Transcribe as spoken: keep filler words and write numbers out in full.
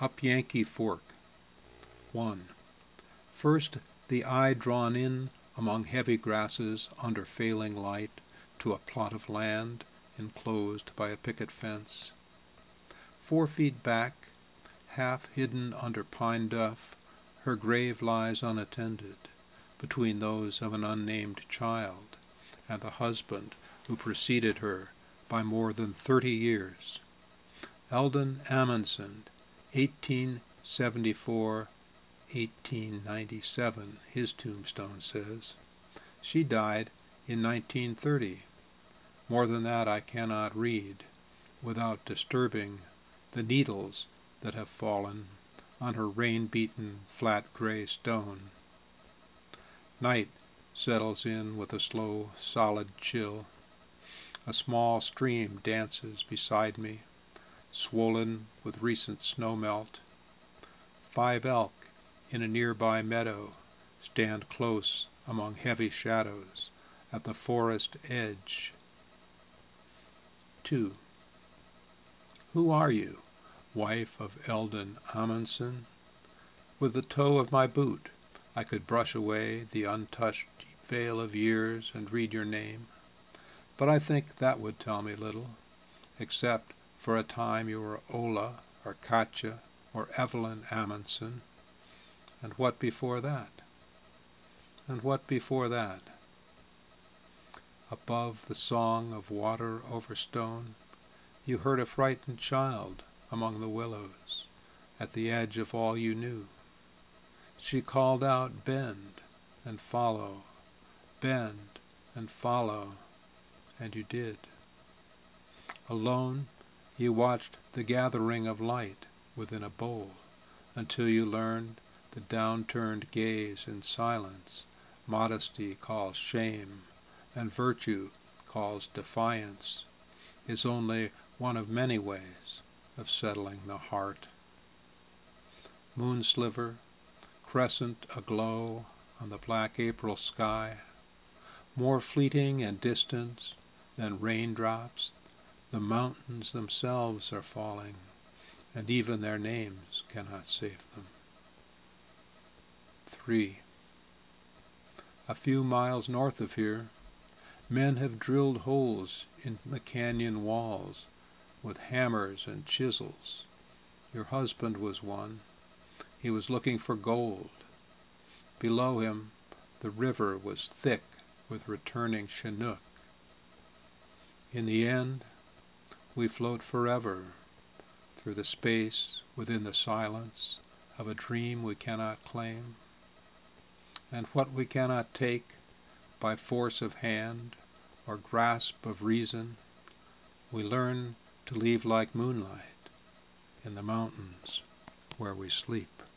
Up Yankee Fork. one. First, the eye drawn in among heavy grasses under failing light to a plot of land enclosed by a picket fence. Four feet back, half hidden under pine duff, her grave lies unattended, between those of an unnamed child and the husband who preceded her by more than thirty years. Eldon Amundsen, eighteen seventy-four to eighteen ninety-seven, his tombstone says. She died in nineteen thirty. More than that I cannot read, without disturbing the needles that have fallen on her rain-beaten, flat gray stone. Night settles in with a slow, solid chill. A small stream dances beside me, swollen with recent snowmelt. Five elk in a nearby meadow stand close among heavy shadows at the forest edge. two. Who are you, wife of Eldon Amundsen? With the toe of my boot I could brush away the untouched veil of years and read your name, but I think that would tell me little, except for a time you were Ola or Katja or Evelyn Amundsen. And what before that? And what before that? Above the song of water over stone, you heard a frightened child among the willows, at the edge of all you knew. She called out, "Bend and follow, bend and follow," and you did. Alone, you watched the gathering of light within a bowl, until you learned the down-turned gaze in silence modesty calls shame, and virtue calls defiance, is only one of many ways of settling the heart. Moonsliver, crescent aglow on the black April sky, more fleeting and distant than raindrops, the mountains themselves are falling, and even their names cannot save them. three. A few miles north of here, men have drilled holes in the canyon walls with hammers and chisels. Your husband was one. He was looking for gold. Below him, the river was thick with returning Chinook. In the end, we float forever through the space within the silence of a dream we cannot claim. And what we cannot take by force of hand or grasp of reason, we learn to leave like moonlight in the mountains where we sleep.